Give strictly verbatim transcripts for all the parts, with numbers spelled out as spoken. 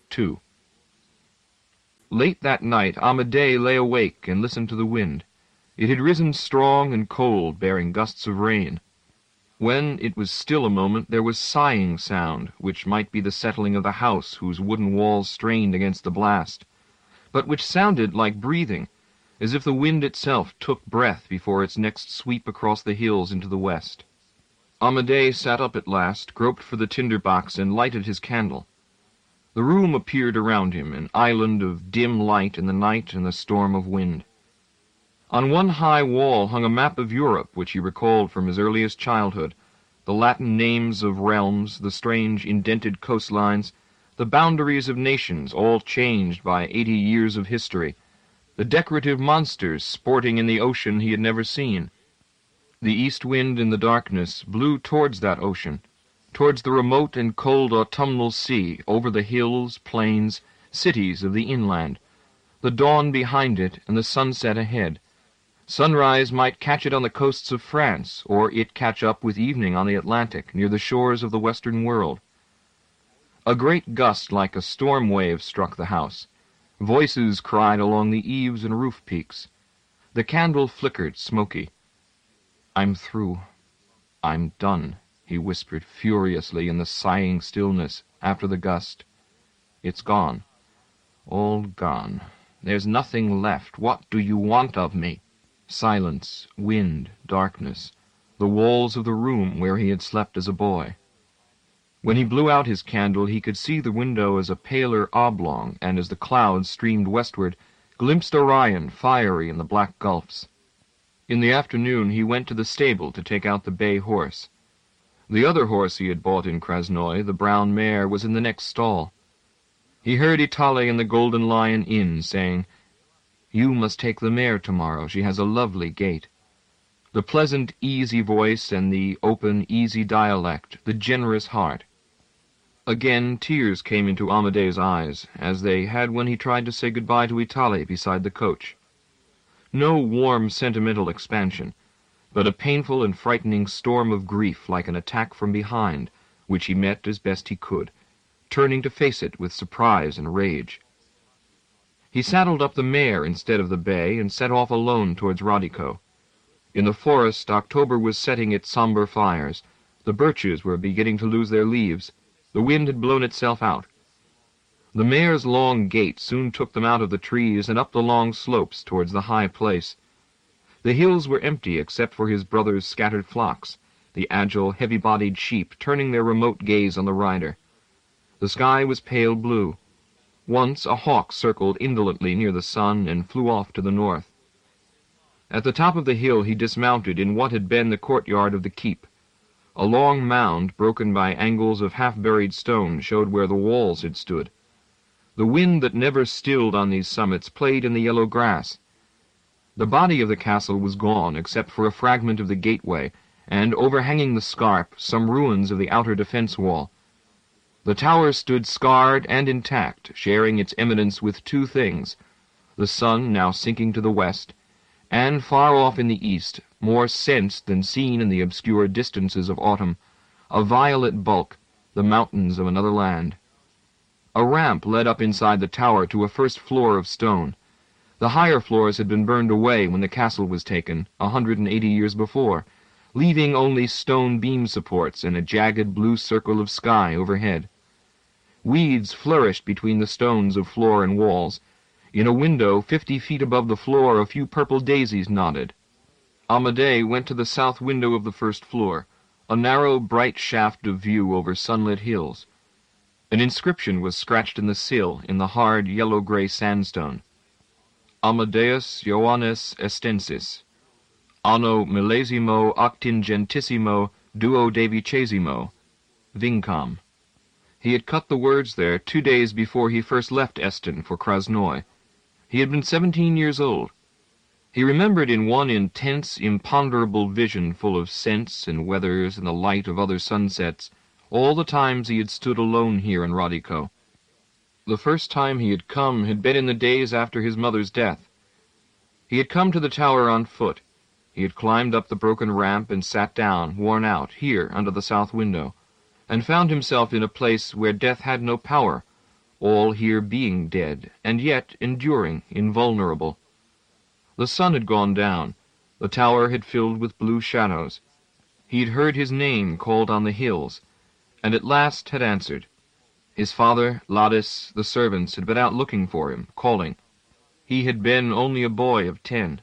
two. Late that night Amadei lay awake and listened to the wind. It had risen strong and cold, bearing gusts of rain. When it was still a moment, there was sighing sound, which might be the settling of the house whose wooden walls strained against the blast, but which sounded like breathing, as if the wind itself took breath before its next sweep across the hills into the west. Amadei sat up at last, groped for the tinder-box, and lighted his candle. The room appeared around him, an island of dim light in the night and the storm of wind. On one high wall hung a map of Europe, which he recalled from his earliest childhood, the Latin names of realms, the strange indented coastlines, the boundaries of nations, all changed by eighty years of history, the decorative monsters sporting in the ocean he had never seen. The east wind in the darkness blew towards that ocean, towards the remote and cold autumnal sea, over the hills, plains, cities of the inland, the dawn behind it and the sunset ahead. Sunrise might catch it on the coasts of France, or it catch up with evening on the Atlantic, near the shores of the western world. A great gust like a storm wave struck the house. Voices cried along the eaves and roof peaks. The candle flickered, smoky. "I'm through. I'm done," he whispered furiously in the sighing stillness after the gust. "It's gone. All gone. There's nothing left. What do you want of me?" Silence, wind, darkness, the walls of the room where he had slept as a boy. When he blew out his candle, he could see the window as a paler oblong, and as the clouds streamed westward, glimpsed Orion fiery in the black gulfs. In the afternoon he went to the stable to take out the bay horse. The other horse he had bought in Krasnoy, the brown mare, was in the next stall. He heard Itale in the Golden Lion Inn saying, "You must take the mare tomorrow. She has a lovely gait." The pleasant, easy voice and the open, easy dialect, the generous heart. Again tears came into Amadei's eyes, as they had when he tried to say goodbye to Itale beside the coach. No warm, sentimental expansion, but a painful and frightening storm of grief like an attack from behind, which he met as best he could, turning to face it with surprise and rage. He saddled up the mare instead of the bay and set off alone towards Radico. In the forest, October was setting its somber fires. The birches were beginning to lose their leaves. The wind had blown itself out. The mare's long gait soon took them out of the trees and up the long slopes towards the high place. The hills were empty except for his brother's scattered flocks, the agile, heavy-bodied sheep turning their remote gaze on the rider. The sky was pale blue. Once a hawk circled indolently near the sun and flew off to the north. At the top of the hill he dismounted in what had been the courtyard of the keep. A long mound, broken by angles of half-buried stone, showed where the walls had stood. The wind that never stilled on these summits played in the yellow grass. The body of the castle was gone, except for a fragment of the gateway, and, overhanging the scarp, some ruins of the outer defense wall. The tower stood scarred and intact, sharing its eminence with two things, the sun now sinking to the west, and far off in the east, more sensed than seen in the obscure distances of autumn, a violet bulk, the mountains of another land. A ramp led up inside the tower to a first floor of stone. The higher floors had been burned away when the castle was taken, a hundred and eighty years before, leaving only stone beam supports and a jagged blue circle of sky overhead. Weeds flourished between the stones of floor and walls. In a window fifty feet above the floor a few purple daisies nodded. Amadei went to the south window of the first floor, a narrow, bright shaft of view over sunlit hills. An inscription was scratched in the sill, in the hard, yellow-gray sandstone. Amadeus Ioannes Estensis, anno millesimo octingentissimo duodecimo, Vincam. He had cut the words there two days before he first left Esten for Krasnoy. He had been seventeen years old. He remembered in one intense, imponderable vision full of scents and weathers and the light of other sunsets all the times he had stood alone here in Radico. The first time he had come had been in the days after his mother's death. He had come to the tower on foot. He had climbed up the broken ramp and sat down, worn out, here under the south window, and found himself in a place where death had no power, all here being dead, and yet enduring, invulnerable. The sun had gone down. The tower had filled with blue shadows. He had heard his name called on the hills, and at last had answered. His father, Ladies, the servants, had been out looking for him, calling. He had been only a boy of ten.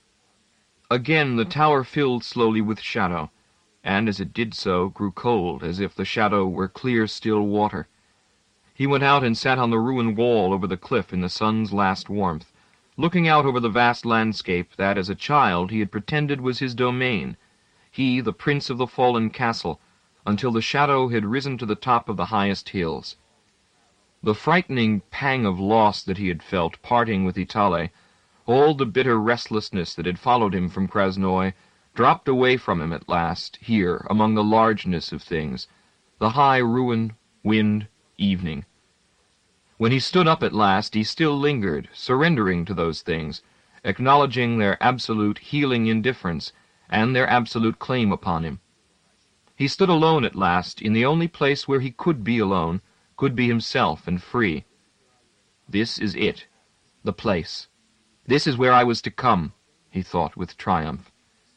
Again the tower filled slowly with shadow, and as it did so grew cold, as if the shadow were clear still water. He went out and sat on the ruined wall over the cliff in the sun's last warmth, looking out over the vast landscape that as a child he had pretended was his domain, he the prince of the fallen castle, until the shadow had risen to the top of the highest hills. The frightening pang of loss that he had felt parting with Itale, all the bitter restlessness that had followed him from Krasnoi, dropped away from him at last, here, among the largeness of things, the high ruin, wind, evening. When he stood up at last, he still lingered, surrendering to those things, acknowledging their absolute healing indifference, and their absolute claim upon him. He stood alone at last, in the only place where he could be alone, could be himself and free. This is it, the place. This is where I was to come, he thought with triumph.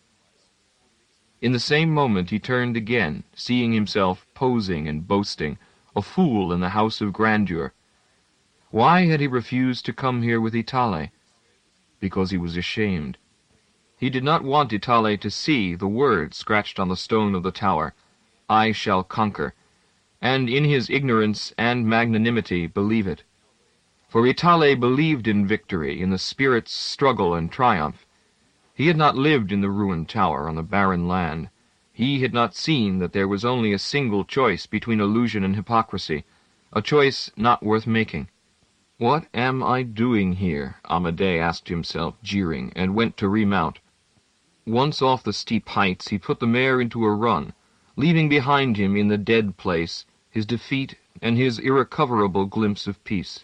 In the same moment he turned again, seeing himself posing and boasting, a fool in the house of grandeur. Why had he refused to come here with Itale? Because he was ashamed. He did not want Itale to see the word scratched on the stone of the tower, I shall conquer, and in his ignorance and magnanimity believe it. For Itale believed in victory, in the spirit's struggle and triumph. He had not lived in the ruined tower on the barren land. He had not seen that there was only a single choice between illusion and hypocrisy, a choice not worth making. What am I doing here? Amadei asked himself, jeering, and went to remount. Once off the steep heights, he put the mare into a run, leaving behind him in the dead place his defeat and his irrecoverable glimpse of peace.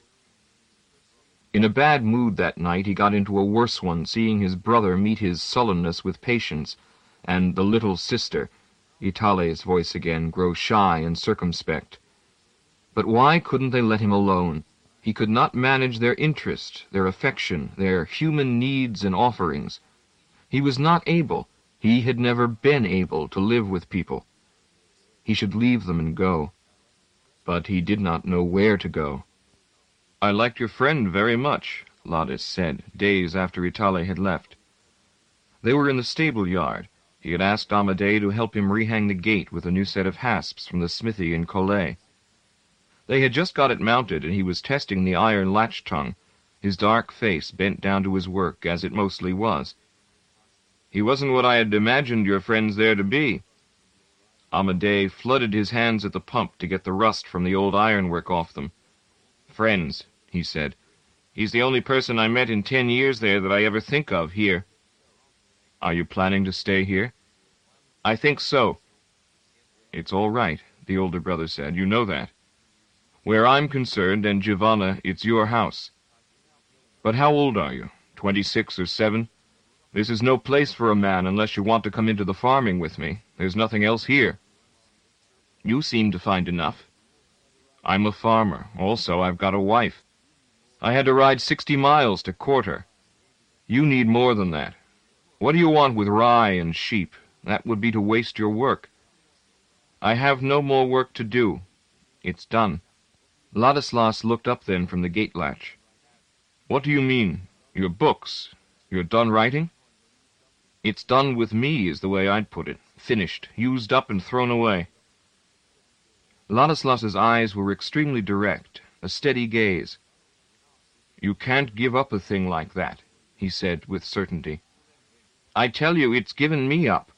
In a bad mood that night, he got into a worse one, seeing his brother meet his sullenness with patience, and the little sister, Itale's voice again, grow shy and circumspect. But why couldn't they let him alone? He could not manage their interest, their affection, their human needs and offerings. He was not able, he had never been able to live with people. He should leave them and go. But he did not know where to go. I liked your friend very much, Ladies said, days after Itale had left. They were in the stable-yard. He had asked Amadei to help him rehang the gate with a new set of hasps from the smithy in Collet. They had just got it mounted, and he was testing the iron latch-tongue, his dark face bent down to his work, as it mostly was. He wasn't what I had imagined your friends there to be. Amadei flooded his hands at the pump to get the rust from the old ironwork off them. Friends, he said. He's the only person I met in ten years there that I ever think of here. Are you planning to stay here? I think so. It's all right, the older brother said. You know that. Where I'm concerned, and Giovanna, it's your house. But how old are you? Twenty-six or seven? This is no place for a man unless you want to come into the farming with me. There's nothing else here. You seem to find enough. I'm a farmer. Also, I've got a wife. I had to ride sixty miles to court her. You need more than that. What do you want with rye and sheep? That would be to waste your work. I have no more work to do. It's done. Ladislas looked up then from the gate latch. What do you mean? Your books? You're done writing? It's done with me, is the way I'd put it. Finished, used up and thrown away. Ladislas's eyes were extremely direct, a steady gaze. You can't give up a thing like that, he said with certainty. I tell you, it's given me up.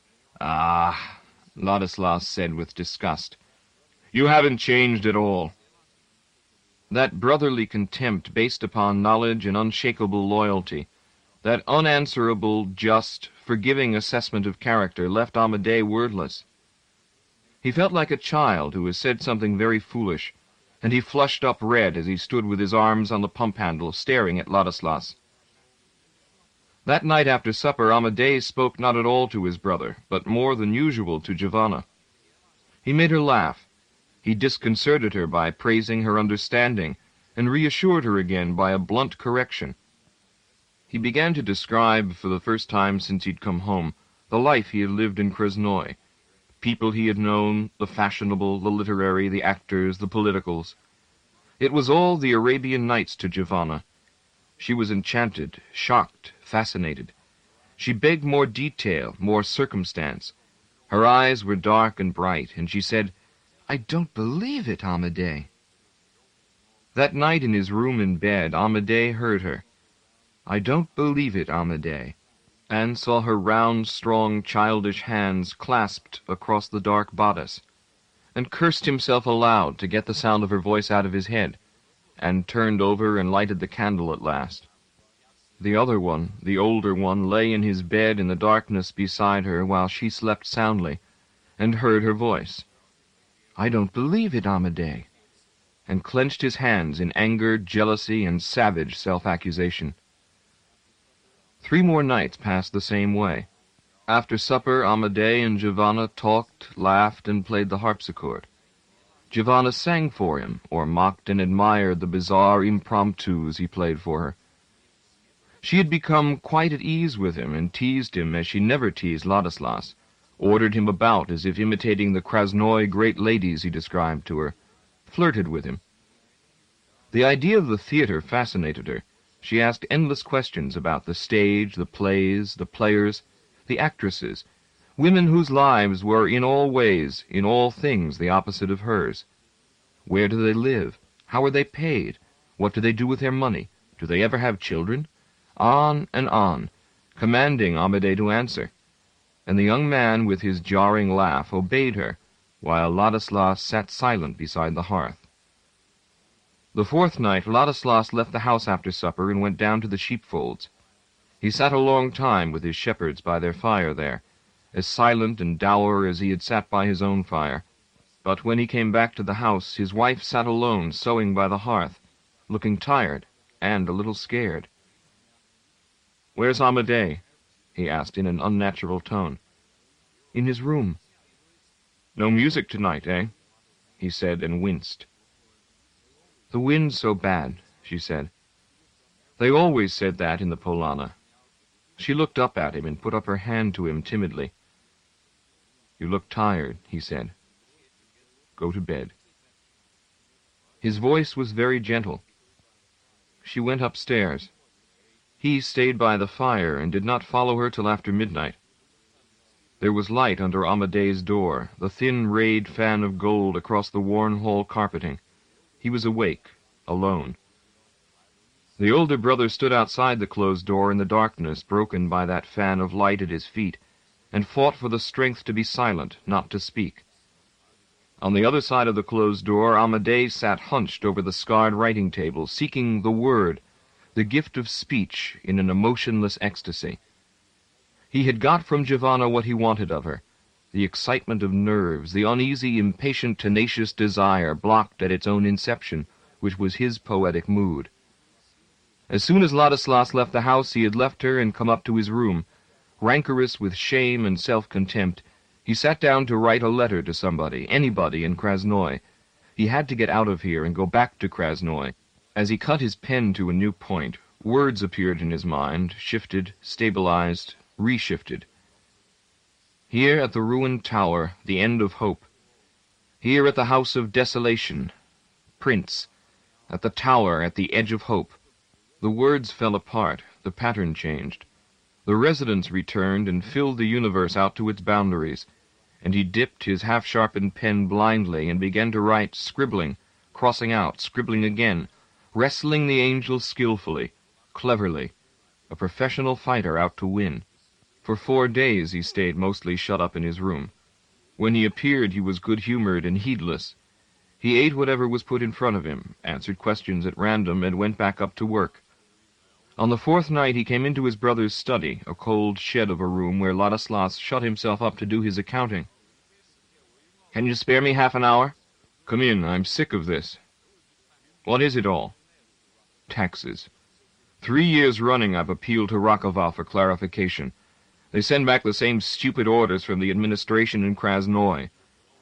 Ah, Ladislas said with disgust. You haven't changed at all. That brotherly contempt based upon knowledge and unshakable loyalty, that unanswerable, just, forgiving assessment of character left Amadei wordless. He felt like a child who has said something very foolish, and he flushed up red as he stood with his arms on the pump handle, staring at Ladislas. That night after supper, Amadei spoke not at all to his brother, but more than usual to Giovanna. He made her laugh. He disconcerted her by praising her understanding, and reassured her again by a blunt correction. He began to describe, for the first time since he'd come home, the life he had lived in Krasnoi, people he had known, the fashionable, the literary, the actors, the politicals. It was all the Arabian Nights to Giovanna. She was enchanted, shocked, fascinated. She begged more detail, more circumstance. Her eyes were dark and bright, and she said, "I don't believe it, Amédée." That night in his room in bed, Amédée heard her. "I don't believe it, Amédée," and saw her round, strong, childish hands clasped across the dark bodice, and cursed himself aloud to get the sound of her voice out of his head, and turned over and lighted the candle at last. The other one, the older one, lay in his bed in the darkness beside her while she slept soundly, and heard her voice. "I don't believe it, Amédée," and clenched his hands in anger, jealousy, and savage self-accusation. Three more nights passed the same way. After supper, Amédée and Giovanna talked, laughed, and played the harpsichord. Giovanna sang for him, or mocked and admired the bizarre impromptus he played for her. She had become quite at ease with him, and teased him as she never teased Ladislas, ordered him about as if imitating the Krasnoi great ladies he described to her, flirted with him. The idea of the theater fascinated her. She asked endless questions about the stage, the plays, the players, the actresses, women whose lives were in all ways, in all things, the opposite of hers. Where do they live? How are they paid? What do they do with their money? Do they ever have children? On and on, commanding Amédée to answer. And the young man, with his jarring laugh, obeyed her, while Ladislas sat silent beside the hearth. The fourth night, Ladislas left the house after supper and went down to the sheepfolds. He sat a long time with his shepherds by their fire there, as silent and dour as he had sat by his own fire. But when he came back to the house, his wife sat alone, sewing by the hearth, looking tired and a little scared. "Where's Amédée?" he asked in an unnatural tone. "In his room." "No music tonight, eh?" he said, and winced. "The wind's so bad," she said. They always said that in the Polana. She looked up at him and put up her hand to him timidly. "You look tired," he said. "Go to bed." His voice was very gentle. She went upstairs. He stayed by the fire and did not follow her till after midnight. There was light under Amédée's door, the thin rayed fan of gold across the worn hall carpeting. He was awake, alone. The older brother stood outside the closed door in the darkness broken by that fan of light at his feet, and fought for the strength to be silent, not to speak. On the other side of the closed door, Amédée sat hunched over the scarred writing table, seeking the word, the gift of speech, in an emotionless ecstasy. He had got from Giovanna what he wanted of her, the excitement of nerves, the uneasy, impatient, tenacious desire blocked at its own inception, which was his poetic mood. As soon as Ladislas left the house, he had left her and come up to his room. Rancorous with shame and self-contempt, he sat down to write a letter to somebody, anybody in Krasnoi. He had to get out of here and go back to Krasnoi. As he cut his pen to a new point, words appeared in his mind, shifted, stabilized, reshifted. Here at the ruined tower, the end of hope. Here at the house of desolation, Prince. At the tower, at the edge of hope. The words fell apart, the pattern changed. The residents returned and filled the universe out to its boundaries, and he dipped his half-sharpened pen blindly and began to write, scribbling, crossing out, scribbling again, wrestling the angels skillfully, cleverly, a professional fighter out to win. For four days he stayed mostly shut up in his room. When he appeared he was good-humored and heedless. He ate whatever was put in front of him, answered questions at random, and went back up to work. On the fourth night he came into his brother's study, a cold shed of a room where Ladislas shut himself up to do his accounting. "Can you spare me half an hour?" "Come in, I'm sick of this." "What is it all?" "Taxes. Three years running I've appealed to Rakoval for clarification. They send back the same stupid orders from the administration in Krasnoi.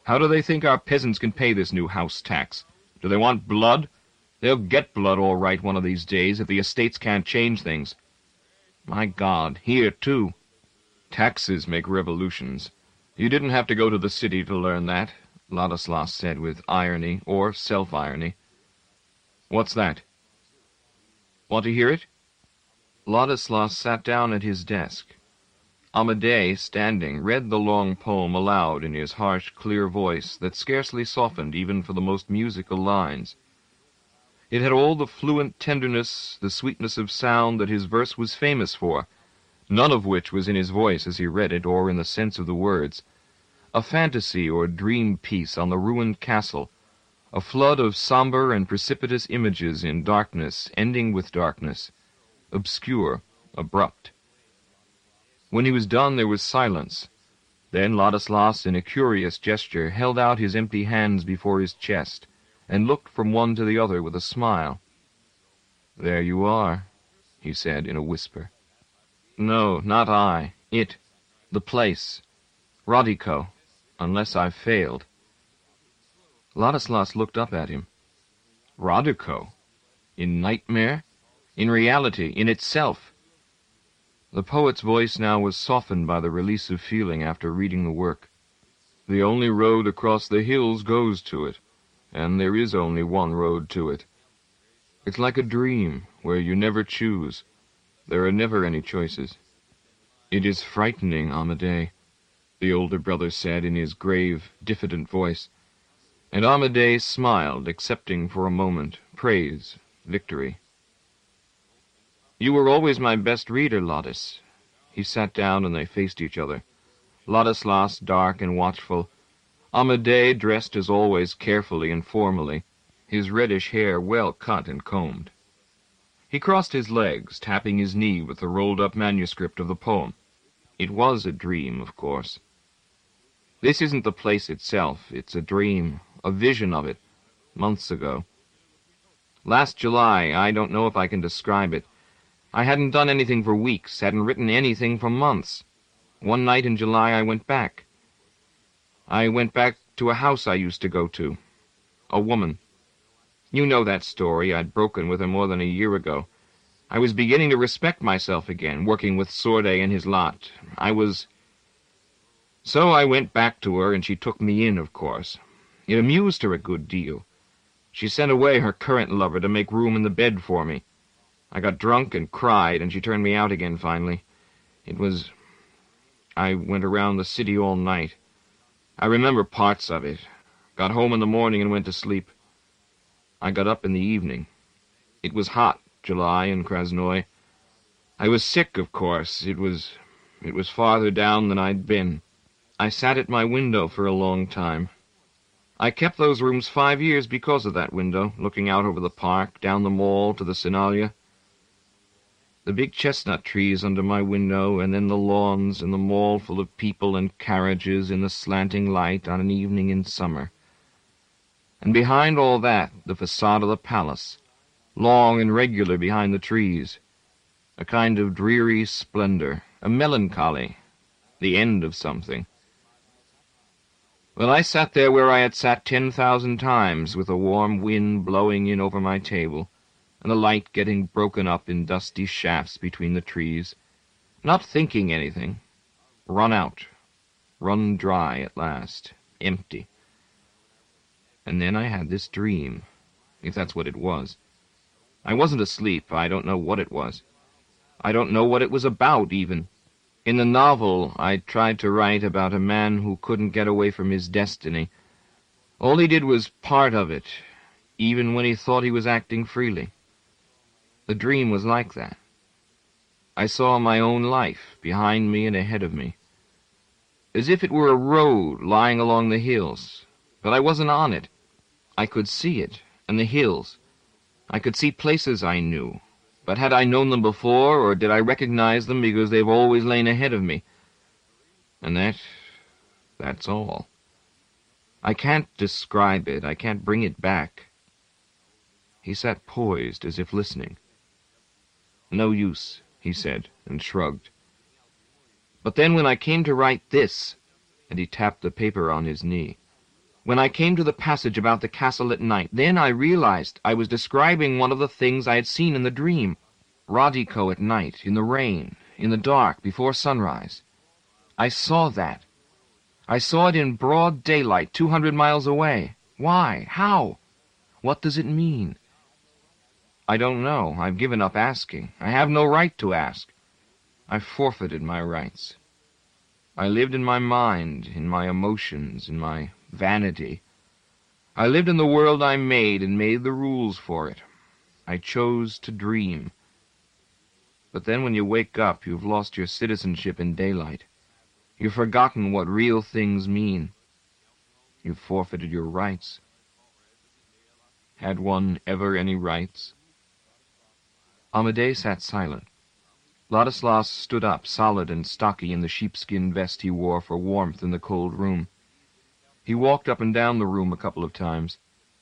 How do they think our peasants can pay this new house tax? Do they want blood? They'll get blood all right one of these days if the estates can't change things. My God, here, too. Taxes make revolutions. You didn't have to go to the city to learn that, Ladislas said with irony, or self-irony. What's that? Want to hear it? Ladislas sat down at his desk. Amédée, standing, read the long poem aloud in his harsh, clear voice that scarcely softened even for the most musical lines. It had all the fluent tenderness, the sweetness of sound that his verse was famous for, none of which was in his voice as he read it or in the sense of the words. A fantasy or dream piece on the ruined castle, a flood of somber and precipitous images in darkness, ending with darkness, obscure, abrupt. When he was done there was silence. Then Ladislas, in a curious gesture, held out his empty hands before his chest, and looked from one to the other with a smile. "There you are," he said in a whisper. "No, not I. It. The place. Rodico. Unless I've failed." Ladislas looked up at him. Rodico? In nightmare? In reality? In itself? The poet's voice now was softened by the release of feeling after reading the work. "The only road across the hills goes to it, and there is only one road to it. It's like a dream, where you never choose. There are never any choices." "It is frightening, Amédée," the older brother said in his grave, diffident voice, and Amédée smiled, accepting for a moment praise, victory. "You were always my best reader, Ladis." He sat down and they faced each other. Ladislas dark and watchful, Amédée dressed as always carefully and formally, his reddish hair well cut and combed. He crossed his legs, tapping his knee with the rolled-up manuscript of the poem. It was a dream, of course. "This isn't the place itself. It's a dream, a vision of it, months ago. Last July, I don't know if I can describe it. I hadn't done anything for weeks, hadn't written anything for months. One night in July I went back. I went back to a house I used to go to. A woman. You know that story. I'd broken with her more than a year ago. I was beginning to respect myself again, working with Sordet and his lot. I was... So I went back to her, and she took me in, of course. It amused her a good deal. She sent away her current lover to make room in the bed for me. I got drunk and cried, and she turned me out again finally. It was... I went around the city all night. I remember parts of it. Got home in the morning and went to sleep. I got up in the evening. It was hot, July, in Krasnoye. I was sick, of course. It was... it was farther down than I'd been. I sat at my window for a long time. I kept those rooms five years because of that window, looking out over the park, down the mall to the Sinalia. The big chestnut trees under my window, and then the lawns and the mall full of people and carriages in the slanting light on an evening in summer. And behind all that, the facade of the palace, long and regular behind the trees, a kind of dreary splendor, a melancholy, the end of something. Well, I sat there where I had sat ten thousand times, with a warm wind blowing in over my table, and the light getting broken up in dusty shafts between the trees, not thinking anything, run out, run dry at last, empty. And then I had this dream, if that's what it was. I wasn't asleep. I don't know what it was. I don't know what it was about, even. In the novel I tried to write about a man who couldn't get away from his destiny. All he did was part of it, even when he thought he was acting freely. The dream was like that. I saw my own life behind me and ahead of me, as if it were a road lying along the hills, but I wasn't on it. I could see it, and the hills. I could see places I knew, but had I known them before, or did I recognize them because they've always lain ahead of me? And that, that's all. I can't describe it. I can't bring it back. He sat poised, as if listening. "No use," he said, and shrugged. "But then when I came to write this," and he tapped the paper on his knee, when I came to the passage about the castle at night, then I realized I was describing one of the things I had seen in the dream. Rodico at night, in the rain, in the dark, before sunrise. I saw that. I saw it in broad daylight, two hundred miles away. Why? How? What does it mean? I don't know. I've given up asking. I have no right to ask. I've forfeited my rights. I lived in my mind, in my emotions, in my vanity. I lived in the world I made and made the rules for it. I chose to dream. But then when you wake up, you've lost your citizenship in daylight. You've forgotten what real things mean. You've forfeited your rights. Had one ever any rights? Amadei sat silent. Ladislas stood up, solid and stocky in the sheepskin vest he wore for warmth in the cold room. He walked up and down the room a couple of times.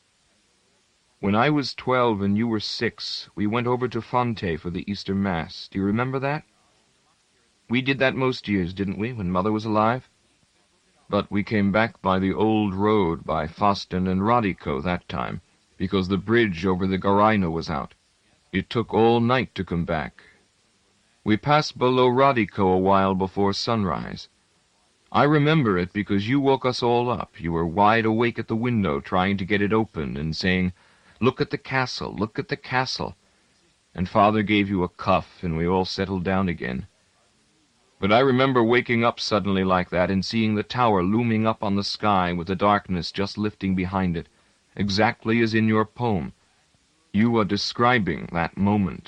When I was twelve and you were six, we went over to Fonte for the Easter Mass. Do you remember that? We did that most years, didn't we, when Mother was alive? But we came back by the old road by Foston and Rodico that time, because the bridge over the Garaina was out. It took all night to come back. We passed below Rodico a while before sunrise. I remember it because you woke us all up. You were wide awake at the window, trying to get it open, and saying, "Look at the castle, look at the castle." And Father gave you a cuff, and we all settled down again. But I remember waking up suddenly like that and seeing the tower looming up on the sky with the darkness just lifting behind it, exactly as in your poem. You are describing that moment.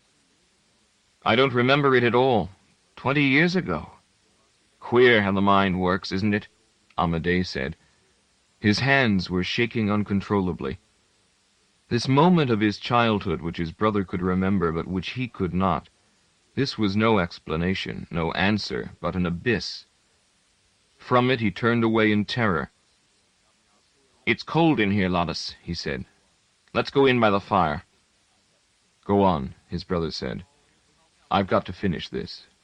I don't remember it at all. Twenty years ago. Queer how the mind works, isn't it? Amadei said. His hands were shaking uncontrollably. This moment of his childhood which his brother could remember but which he could not, this was no explanation, no answer, but an abyss. From it he turned away in terror. "It's cold in here, Ladis," he said. "Let's go in by the fire." "Go on," his brother said. "I've got to finish this."